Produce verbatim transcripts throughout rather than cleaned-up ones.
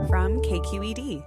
from K Q E D.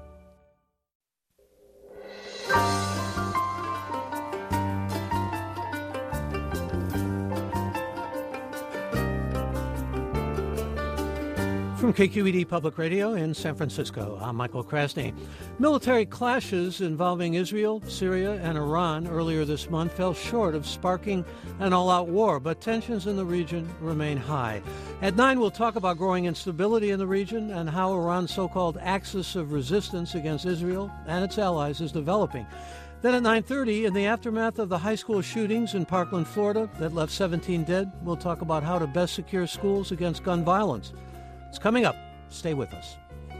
From K Q E D Public Radio in San Francisco, I'm Michael Krasny. Military clashes involving Israel, Syria, and Iran earlier this month fell short of sparking an all-out war, but tensions in the region remain high. At nine, we'll talk about growing instability in the region and how Iran's so-called axis of resistance against Israel and its allies is developing. Then at nine thirty, in the aftermath of the high school shootings in Parkland, Florida, that left seventeen dead, we'll talk about how to best secure schools against gun violence. It's coming up. Stay with us.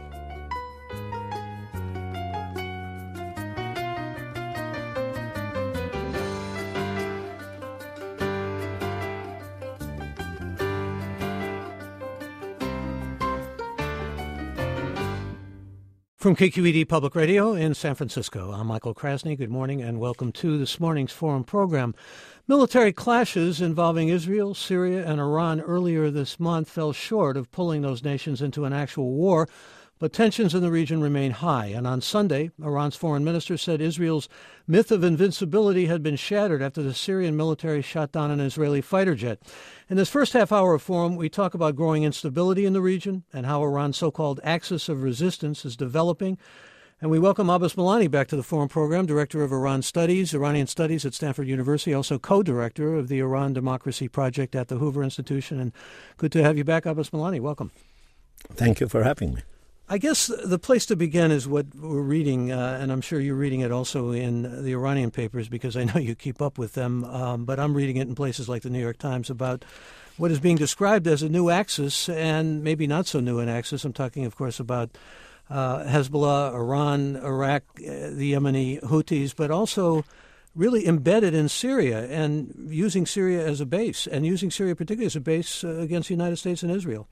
From K Q E D Public Radio in San Francisco, I'm Michael Krasny. Good morning and welcome to this morning's Forum program. Military clashes involving Israel, Syria, and Iran earlier this month fell short of pulling those nations into an actual war, but tensions in the region remain high. And on Sunday, Iran's foreign minister said Israel's myth of invincibility had been shattered after the Syrian military shot down an Israeli fighter jet. In this first half hour of Forum, we talk about growing instability in the region and how Iran's so-called axis of resistance is developing. And we welcome Abbas Milani back to the Forum program, Director of Iran Studies, Iranian Studies at Stanford University, also co-director of the Iran Democracy Project at the Hoover Institution. And good to have you back, Abbas Milani. Welcome. Thank you for having me. I guess the place to begin is what we're reading, uh, and I'm sure you're reading it also in the Iranian papers because I know you keep up with them, um, but I'm reading it in places like the New York Times about what is being described as a new axis and maybe not so new an axis. I'm talking, of course, about uh, Hezbollah, Iran, Iraq, uh, the Yemeni Houthis, but also really embedded in Syria and using Syria as a base, and using Syria particularly as a base uh, against the United States and Israel.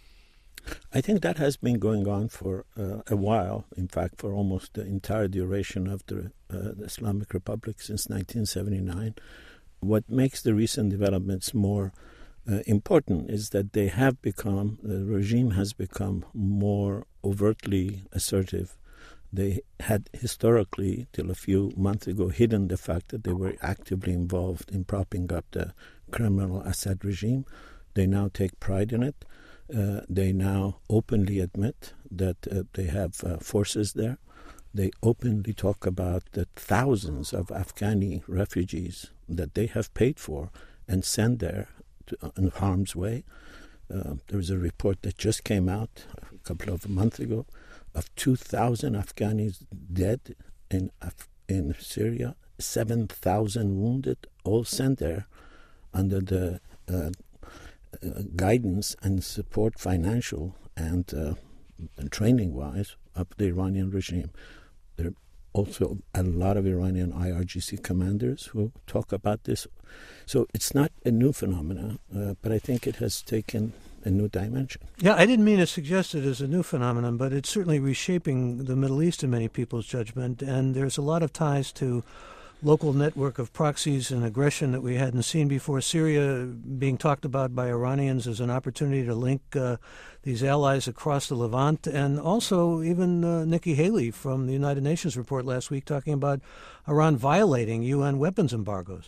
I think that has been going on for uh, a while, in fact, for almost the entire duration of the, uh, the Islamic Republic since nineteen seventy-nine. What makes the recent developments more uh, important is that they have become, the regime has become more overtly assertive. They had historically, till a few months ago, hidden the fact that they were actively involved in propping up the criminal Assad regime. They now take pride in it. Uh, they now openly admit that uh, they have uh, forces there. They openly talk about the thousands of Afghani refugees that they have paid for and sent there to, uh, in harm's way. Uh, there was a report that just came out a couple of months ago of two thousand Afghanis dead in Af- in Syria, seven thousand wounded, all sent there under the uh, Uh, guidance and support, financial and, uh, and training-wise, of the Iranian regime. There are also a lot of Iranian I R G C commanders who talk about this. So it's not a new phenomenon, uh, but I think it has taken a new dimension. Yeah, I didn't mean to suggest it as a new phenomenon, but it's certainly reshaping the Middle East in many people's judgment, and there's a lot of ties to local network of proxies and aggression that we hadn't seen before. Syria being talked about by Iranians as an opportunity to link uh, these allies across the Levant, and also even uh, Nikki Haley from the United Nations report last week talking about Iran violating U N weapons embargoes.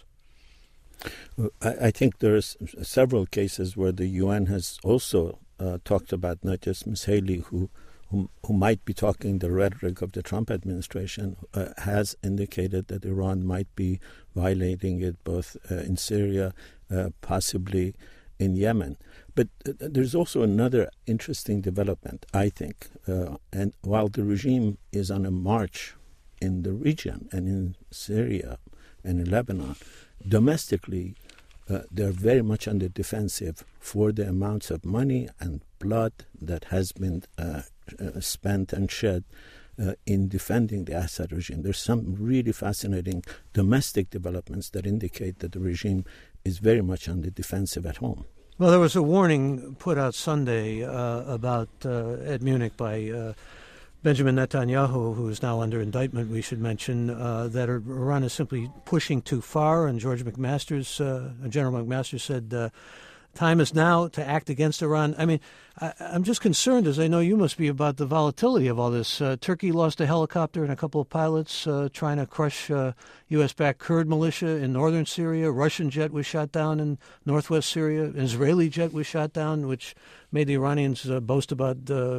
I, I think there's several cases where the U N has also uh, talked about, not just Miz Haley, who Who, who might be talking the rhetoric of the Trump administration, uh, has indicated that Iran might be violating it both uh, in Syria, uh, possibly in Yemen. But uh, there's also another interesting development, I think. Uh, and while the regime is on a march in the region and in Syria and in Lebanon, domestically, uh, they're very much on the defensive for the amounts of money and blood that has been uh, Uh, spent and shed uh, in defending the Assad regime. There's some really fascinating domestic developments that indicate that the regime is very much on the defensive at home. Well, there was a warning put out Sunday uh, about uh, at Munich by uh, Benjamin Netanyahu, who is now under indictment, we should mention, uh, that Iran is simply pushing too far. And George McMaster's, uh, General McMaster said uh, time is now to act against Iran. I mean, I, I'm just concerned, as I know you must be, about the volatility of all this. Uh, Turkey lost a helicopter and a couple of pilots uh, trying to crush uh, U S-backed Kurd militia in northern Syria. A Russian jet was shot down in northwest Syria. An Israeli jet was shot down, which made the Iranians uh, boast about uh,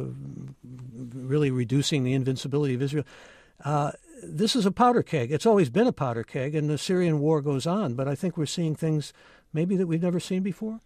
really reducing the invincibility of Israel. Uh, this is a powder keg. It's always been a powder keg, and the Syrian war goes on. But I think we're seeing things maybe that we've never seen before.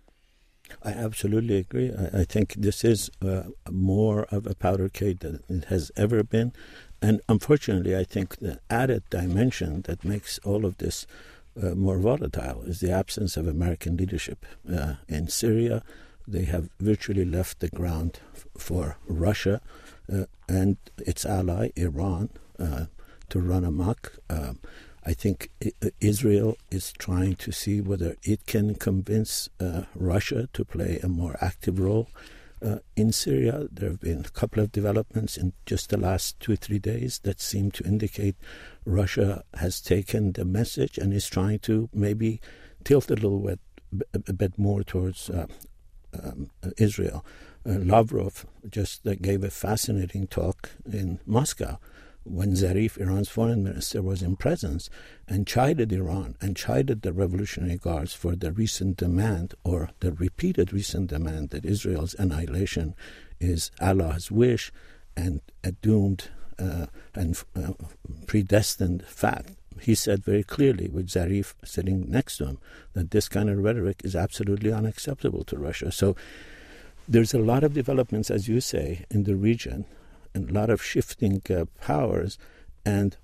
I absolutely agree. I, I think this is uh, more of a powder keg than it has ever been. And unfortunately, I think the added dimension that makes all of this uh, more volatile is the absence of American leadership. Uh, in Syria, they have virtually left the ground f- for Russia uh, and its ally, Iran, uh, to run amok. Uh, I think Israel is trying to see whether it can convince uh, Russia to play a more active role. Uh, in Syria, there have been a couple of developments in just the last two or three days that seem to indicate Russia has taken the message and is trying to maybe tilt a little bit, a bit more towards uh, um, Israel. Uh, Lavrov just uh, gave a fascinating talk in Moscow when Zarif, Iran's foreign minister, was in presence and chided Iran and chided the Revolutionary Guards for the recent demand or the repeated recent demand that Israel's annihilation is Allah's wish and a doomed uh, and uh, predestined fact. He said very clearly, with Zarif sitting next to him, that this kind of rhetoric is absolutely unacceptable to Russia. So there's a lot of developments, as you say, in the region, and a lot of shifting uh, powers. And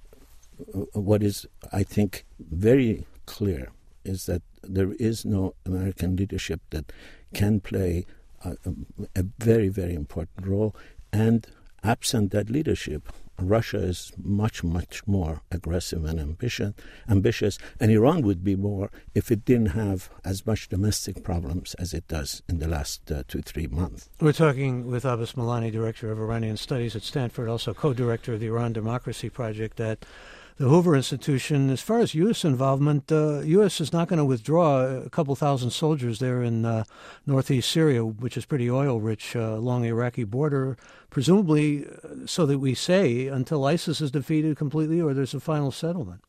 what is, I think, very clear is that there is no American leadership that can play a, a very, very important role. And absent that leadership, Russia is much, much more aggressive and ambition, ambitious, and Iran would be more if it didn't have as much domestic problems as it does in the last uh, two, three months. We're talking with Abbas Milani, Director of Iranian Studies at Stanford, also co-director of the Iran Democracy Project at the Hoover Institution. As far as U S involvement, uh, U S is not going to withdraw a couple thousand soldiers there in uh, northeast Syria, which is pretty oil-rich uh, along the Iraqi border, presumably uh, so that we say until ISIS is defeated completely or there's a final settlement.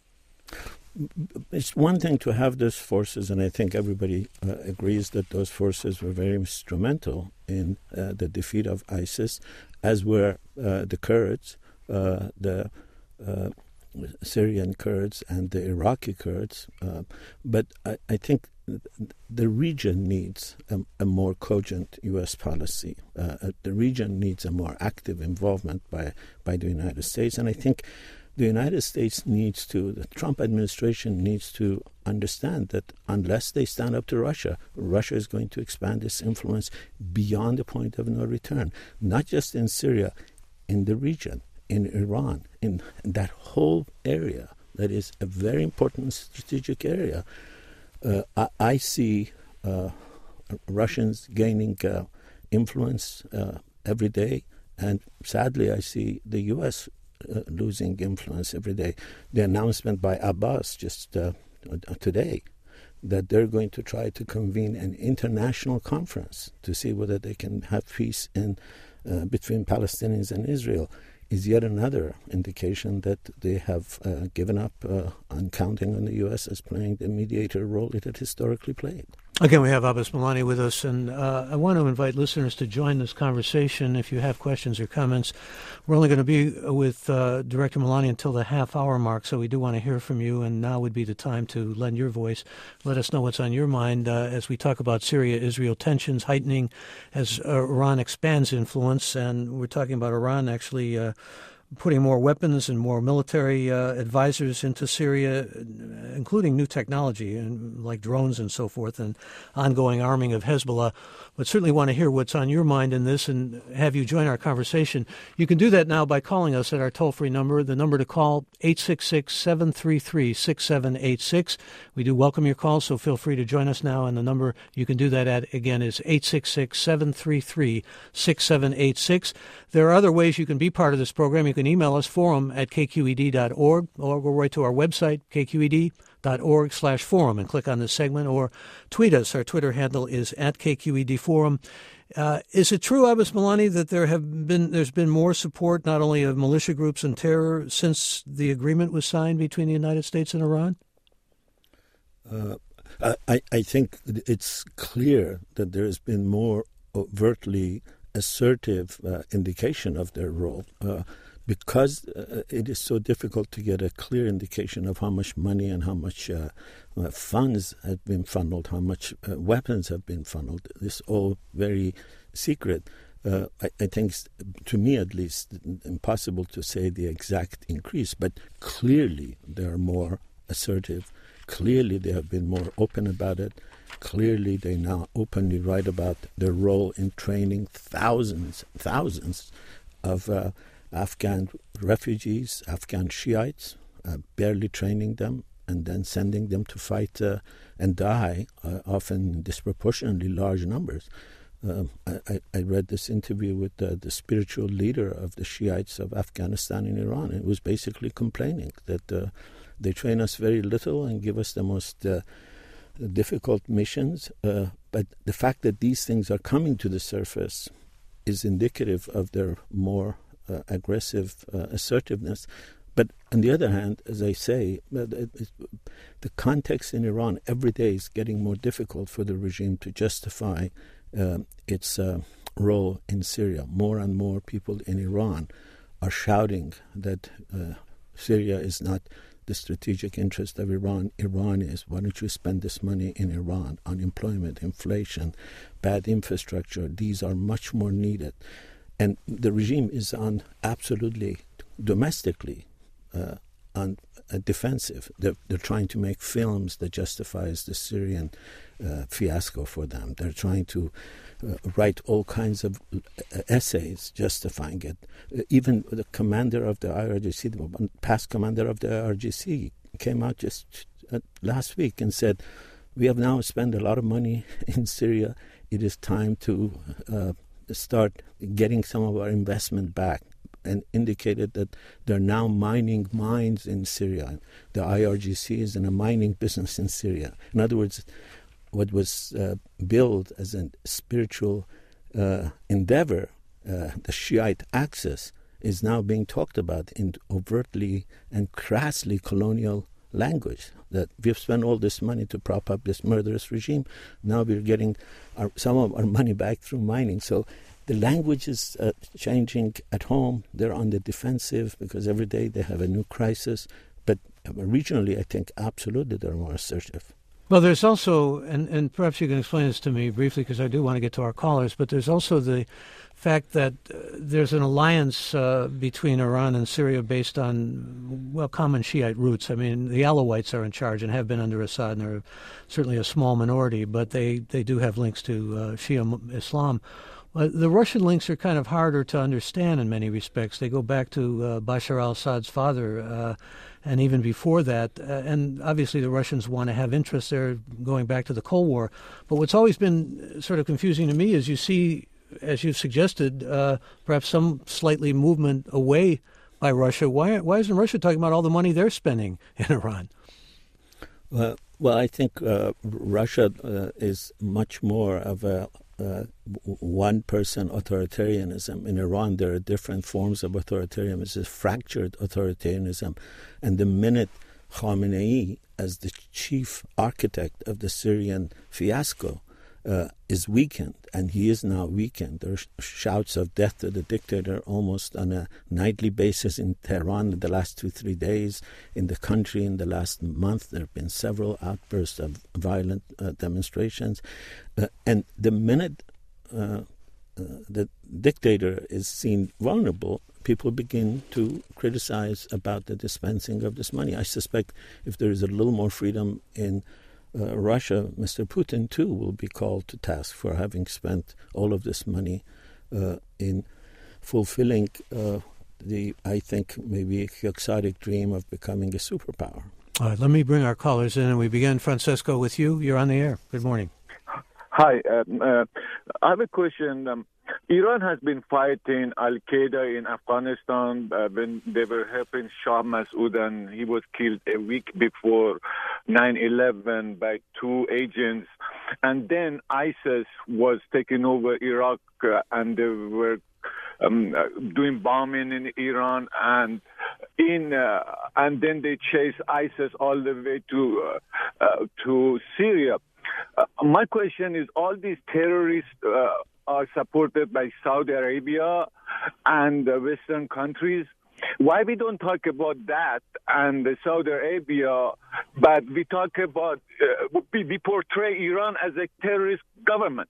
It's one thing to have those forces, and I think everybody uh, agrees that those forces were very instrumental in uh, the defeat of ISIS, as were uh, the Kurds, uh, the uh, Syrian Kurds and the Iraqi Kurds. Uh, but I, I think the region needs a, a more cogent U S policy. Uh, the region needs a more active involvement by, by the United States. And I think the United States needs to, the Trump administration needs to understand that unless they stand up to Russia, Russia is going to expand its influence beyond the point of no return, not just in Syria, in the region, in Iran, in that whole area that is a very important strategic area. Uh, I, I see uh, Russians gaining uh, influence uh, every day, and sadly I see the U S uh, losing influence every day. The announcement by Abbas just uh, today that they're going to try to convene an international conference to see whether they can have peace in uh, between Palestinians and Israel is yet another indication that they have uh, given up uh, on counting on the U S as playing the mediator role it had historically played. Again, we have Abbas Milani with us, and uh, I want to invite listeners to join this conversation if you have questions or comments. We're only going to be with uh, Director Milani until the half-hour mark, so we do want to hear from you, and now would be the time to lend your voice. Let us know what's on your mind uh, as we talk about Syria-Israel tensions heightening as uh, Iran expands influence, and we're talking about Iran actually uh, putting more weapons and more military uh, advisors into Syria, including new technology and like drones and so forth, and ongoing arming of Hezbollah. But certainly want to hear what's on your mind in this and have you join our conversation. You can do that now by calling us at our toll-free number. The number to call, eight six six, seven three three, six seven eight six. We do welcome your calls, so feel free to join us now. And the number you can do that at, again, is eight six six, seven three three, six seven eight six. There are other ways you can be part of this program. You can can email us, forum at k q e d dot org, or go right to our website, k q e d dot org slash forum, and click on this segment, or tweet us. Our Twitter handle is at K Q E D Forum. Uh, is it true, Abbas Milani, that there have been there's been more support not only of militia groups and terror since the agreement was signed between the United States and Iran? Uh, I, I think it's clear that there has been more overtly assertive uh, indication of their role uh, because uh, it is so difficult to get a clear indication of how much money and how much uh, uh, funds have been funneled, how much uh, weapons have been funneled. It's all very secret. Uh, I, I think, to me at least, impossible to say the exact increase, but clearly they are more assertive. Clearly they have been more open about it. Clearly they now openly write about their role in training thousands, thousands of uh, Afghan refugees, Afghan Shiites, uh, barely training them and then sending them to fight uh, and die, uh, often in disproportionately large numbers. Um, I, I read this interview with uh, the spiritual leader of the Shiites of Afghanistan and Iran. It was basically complaining that uh, they train us very little and give us the most uh, difficult missions. Uh, but the fact that these things are coming to the surface is indicative of their more uh, aggressive uh, assertiveness. But on the other hand, as I say, the context in Iran every day is getting more difficult for the regime to justify uh, its uh, role in Syria. More and more people in Iran are shouting that uh, Syria is not the strategic interest of Iran. Iran is. Why don't you spend this money in Iran? Unemployment, inflation, bad infrastructure, these are much more needed. And the regime is on absolutely domestically uh, on a defensive. They're, they're trying to make films that justifies the Syrian uh, fiasco for them. They're trying to uh, write all kinds of uh, essays justifying it. Uh, even the commander of the I R G C, the past commander of the I R G C, came out just uh, last week and said, we have now spent a lot of money in Syria. It is time to uh, start getting some of our investment back, and indicated that they're now mining mines in Syria. The I R G C is in a mining business in Syria. In other words, what was uh, billed as a spiritual uh, endeavor, uh, the Shiite axis, is now being talked about in overtly and crassly colonial language. That we've spent all this money to prop up this murderous regime. Now we're getting our, some of our money back through mining. So the language is uh, changing at home. They're on the defensive because every day they have a new crisis. But regionally, I think absolutely they're more assertive. Well, there's also, and, and perhaps you can explain this to me briefly because I do want to get to our callers, but there's also the fact that uh, there's an alliance uh, between Iran and Syria based on, well, common Shiite roots. I mean, the Alawites are in charge and have been under Assad, and they're certainly a small minority, but they, they do have links to uh, Shia Islam. Uh, the Russian links are kind of harder to understand in many respects. They go back to uh, Bashar al-Assad's father, uh, and even before that. Uh, and obviously the Russians want to have interests there going back to the Cold War. But what's always been sort of confusing to me is you see, as you've suggested, uh, perhaps some slightly movement away by Russia. Why, why isn't Russia talking about all the money they're spending in Iran? Well, well I think uh, Russia uh, is much more of a Uh, one-person authoritarianism. In Iran, there are different forms of authoritarianism. It's a fractured authoritarianism. And the minute Khamenei, as the chief architect of the Syrian fiasco, uh, is weakened, and he is now weakened. There are shouts of death to the dictator almost on a nightly basis in Tehran in the last two, three days. In the country in the last month, there have been several outbursts of violent uh, demonstrations. Uh, and the minute uh, uh, the dictator is seen vulnerable, people begin to criticize about the dispensing of this money. I suspect if there is a little more freedom in Uh, Russia, Mister Putin, too, will be called to task for having spent all of this money uh, in fulfilling uh, the, I think, maybe quixotic dream of becoming a superpower. All right, let me bring our callers in, and we begin, Francesco, with you. You're on the air. Good morning. Hi. Um, uh, I have a question. Um, Iran has been fighting Al-Qaeda in Afghanistan uh, when they were helping Shah Massoud, and he was killed a week before nine eleven by two agents. And then ISIS was taking over Iraq, uh, and they were um, uh, doing bombing in Iran, and in uh, and then they chased ISIS all the way to uh, uh, to Syria. Uh, my question is, all these terrorists uh, are supported by Saudi Arabia and uh, Western countries. Why we don't talk about that and Saudi Arabia, but we talk about, uh, we, we portray Iran as a terrorist government?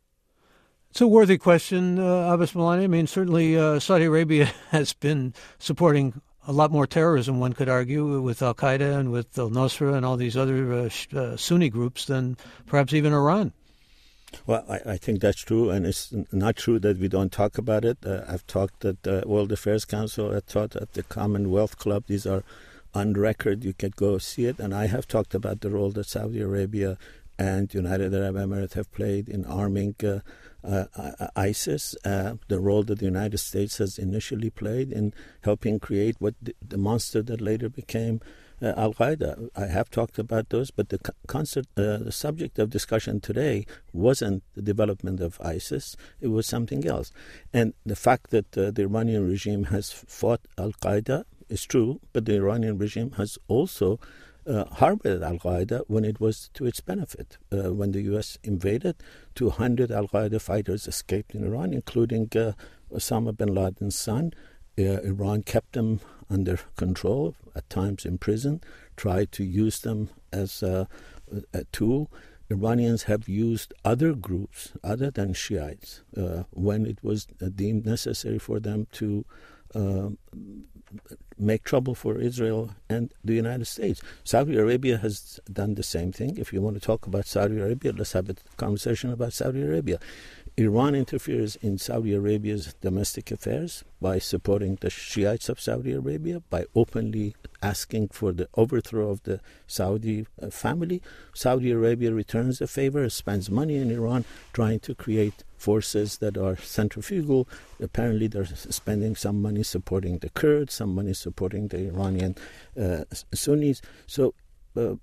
It's a worthy question, uh, Abbas Milani. I mean, certainly uh, Saudi Arabia has been supporting a lot more terrorism, one could argue, with Al-Qaeda and with al-Nusra and all these other uh, uh, Sunni groups than perhaps even Iran. Well, I, I think that's true, and it's not true that we don't talk about it. Uh, I've talked at the World Affairs Council, I've taught at the Commonwealth Club. These are on record. You can go see it. And I have talked about the role that Saudi Arabia and United Arab Emirates have played in arming uh, uh, ISIS, uh, the role that the United States has initially played in helping create what the, the monster that later became uh, Al-Qaeda. I have talked about those, but the concert, uh, the subject of discussion today wasn't the development of ISIS. It was something else. And the fact that uh, the Iranian regime has fought Al-Qaeda is true, but the Iranian regime has also Uh, harbored Al-Qaeda when it was to its benefit. Uh, when the U S invaded, two hundred Al-Qaeda fighters escaped in Iran, including uh, Osama bin Laden's son. Uh, Iran kept them under control, at times in prison, tried to use them as a, a tool. Iranians have used other groups other than Shiites uh, when it was deemed necessary for them to uh, make trouble for Israel and the United States. Saudi Arabia has done the same thing. If you want to talk about Saudi Arabia, let's have a conversation about Saudi Arabia. Iran interferes in Saudi Arabia's domestic affairs by supporting the Shiites of Saudi Arabia, by openly asking for the overthrow of the Saudi uh, family. Saudi Arabia returns the favor, spends money in Iran trying to create forces that are centrifugal. Apparently they're spending some money supporting the Kurds, some money supporting the Iranian uh, Sunnis. So uh,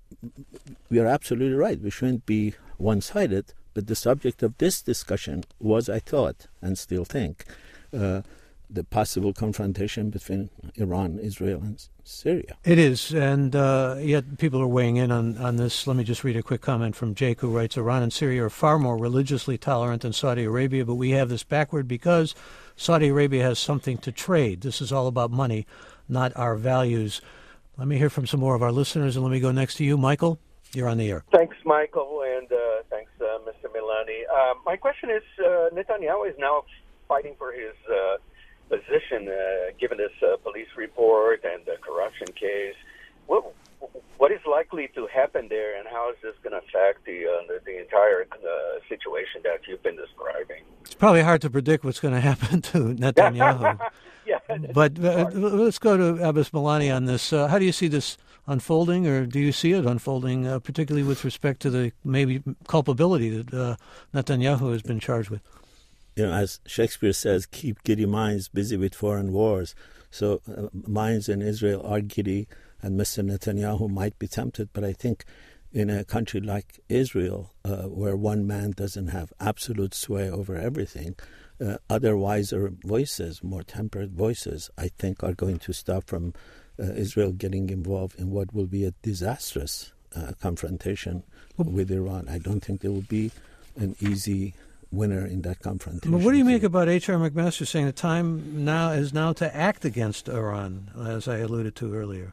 we are absolutely right. We shouldn't be one-sided. But the subject of this discussion was, I thought, and still think, uh, the possible confrontation between Iran, Israel, and Syria. It is, and uh, yet people are weighing in on, on this. Let me just read a quick comment from Jake, who writes, Iran and Syria are far more religiously tolerant than Saudi Arabia, but we have this backward because Saudi Arabia has something to trade. This is all about money, not our values. Let me hear from some more of our listeners, and let me go next to you, Michael. You're on the air. Thanks, Michael, and uh, thanks, uh, Mister Milani. Uh, my question is, uh, Netanyahu is now fighting for his uh, position, uh, given this uh, police report and the corruption case. What what is likely to happen there, and how is this going to affect the, uh, the the entire uh, situation that you've been describing? It's probably hard to predict what's going to happen to Netanyahu. yeah, but uh, let's go to Abbas Milani on this. Uh, how do you see this unfolding, or do you see it unfolding, uh, particularly with respect to the maybe culpability that uh, Netanyahu has been charged with? You know, as Shakespeare says, keep giddy minds busy with foreign wars. So uh, minds in Israel are giddy, and Mister Netanyahu might be tempted, but I think in a country like Israel, uh, where one man doesn't have absolute sway over everything, uh, other wiser voices, more tempered voices, I think are going to stop from Uh, Israel getting involved in what will be a disastrous uh, confrontation with Iran. I don't think there will be an easy winner in that confrontation. But what do you make about H R McMaster saying the time now is now to act against Iran, as I alluded to earlier?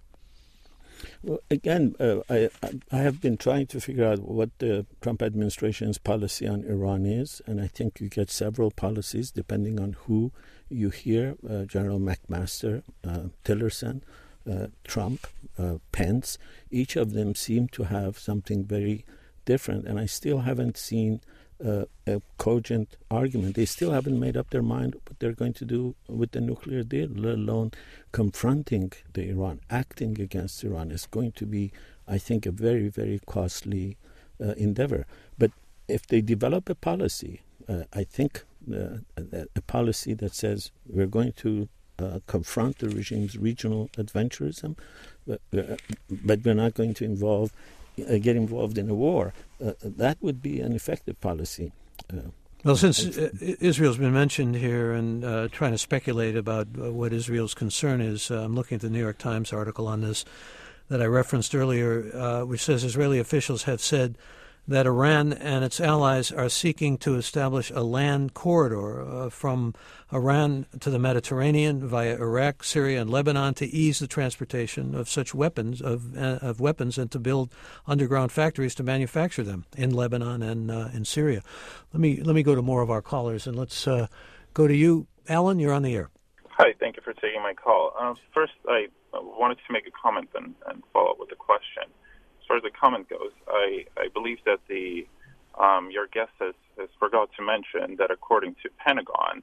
Well, again, uh, I, I have been trying to figure out what the Trump administration's policy on Iran is, and I think you get several policies depending on who you hear, uh, General McMaster, uh, Tillerson, Uh, Trump, uh, Pence. Each of them seem to have something very different, and I still haven't seen uh, a cogent argument. They still haven't made up their mind what they're going to do with the nuclear deal, let alone confronting the Iran, acting against Iran. Is going to be, I think, a very, very costly uh, endeavor. But if they develop a policy Uh, I think uh, a policy that says we're going to uh, confront the regime's regional adventurism, but, uh, but we're not going to involve, uh, get involved in a war, uh, that would be an effective policy. Uh, Well, since uh, Israel's been mentioned here and uh, trying to speculate about uh, what Israel's concern is, uh, I'm looking at the New York Times article on this that I referenced earlier, uh, which says Israeli officials have said that Iran and its allies are seeking to establish a land corridor uh, from Iran to the Mediterranean via Iraq, Syria, and Lebanon to ease the transportation of such weapons of uh, of weapons and to build underground factories to manufacture them in Lebanon and uh, in Syria. Let me let me go to more of our callers, and let's uh, go to you, Alan. You're on the air. Hi, thank you for taking my call. Uh, first, I wanted to make a comment and, and follow up with a question. As far as the comment goes, I, I believe that the um, your guest has, has forgot to mention that according to Pentagon,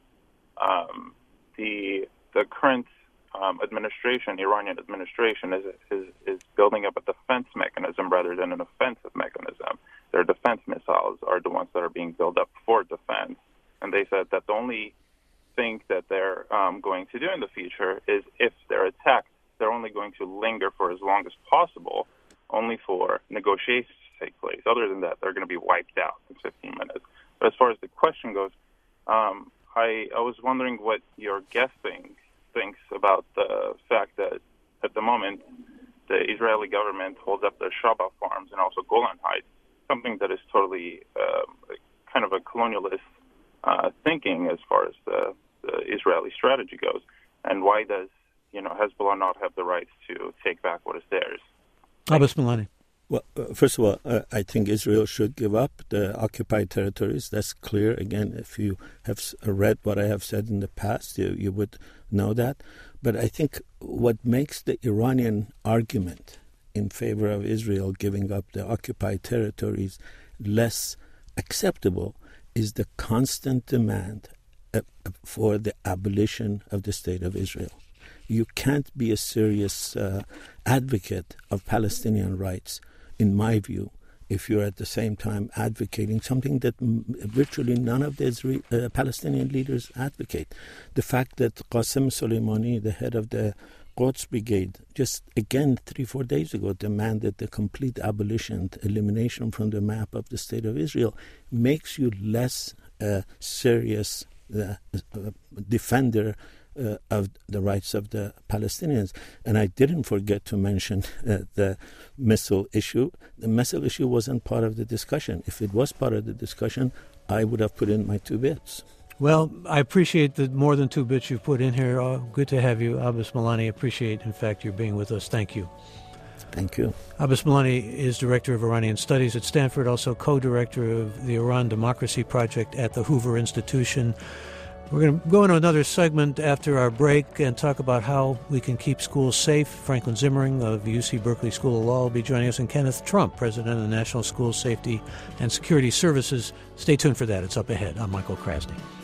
um, the the current um, administration, Iranian administration, is, is is building up a defense mechanism rather than an offensive mechanism. Their defense missiles are the ones that are being built up for defense, and they said that the only thing that they're um, going to do in the future is if they're attacked, they're only going to linger for as long as possible, only for negotiations to take place. Other than that, they're going to be wiped out in fifteen minutes. But as far as the question goes, um, I, I was wondering what your guest think, thinks about the fact that at the moment the Israeli government holds up the Shaba farms and also Golan Heights, something that is totally uh, kind of a colonialist uh, thinking as far as the, the Israeli strategy goes. And why does you know Hezbollah not have the rights to take back what is theirs? Abbas Milani. Well, uh, first of all, uh, I think Israel should give up the occupied territories. That's clear. Again, if you have read what I have said in the past, you, you would know that. But I think what makes the Iranian argument in favor of Israel giving up the occupied territories less acceptable is the constant demand uh, for the abolition of the State of Israel. You can't be a serious uh, advocate of Palestinian rights, in my view, if you're at the same time advocating something that m- virtually none of the Israel, uh, Palestinian leaders advocate. The fact that Qasem Soleimani, the head of the Quds Brigade, just again three, four days ago demanded the complete abolition, elimination from the map of the State of Israel, makes you less uh, serious uh, uh, defender Uh, of the rights of the Palestinians. And I didn't forget to mention uh, the missile issue. The missile issue wasn't part of the discussion. If it was part of the discussion, I would have put in my two bits. Well, I appreciate the more than two bits you've put in here. Oh, good to have you, Abbas Milani. Appreciate, in fact, your being with us. Thank you. Thank you. Abbas Milani is Director of Iranian Studies at Stanford, also co-director of the Iran Democracy Project at the Hoover Institution. We're going to go into another segment after our break and talk about how we can keep schools safe. Franklin Zimmering of U C Berkeley School of Law will be joining us, and Kenneth Trump, President of the National School Safety and Security Services. Stay tuned for that. It's up ahead. I'm Michael Krasny.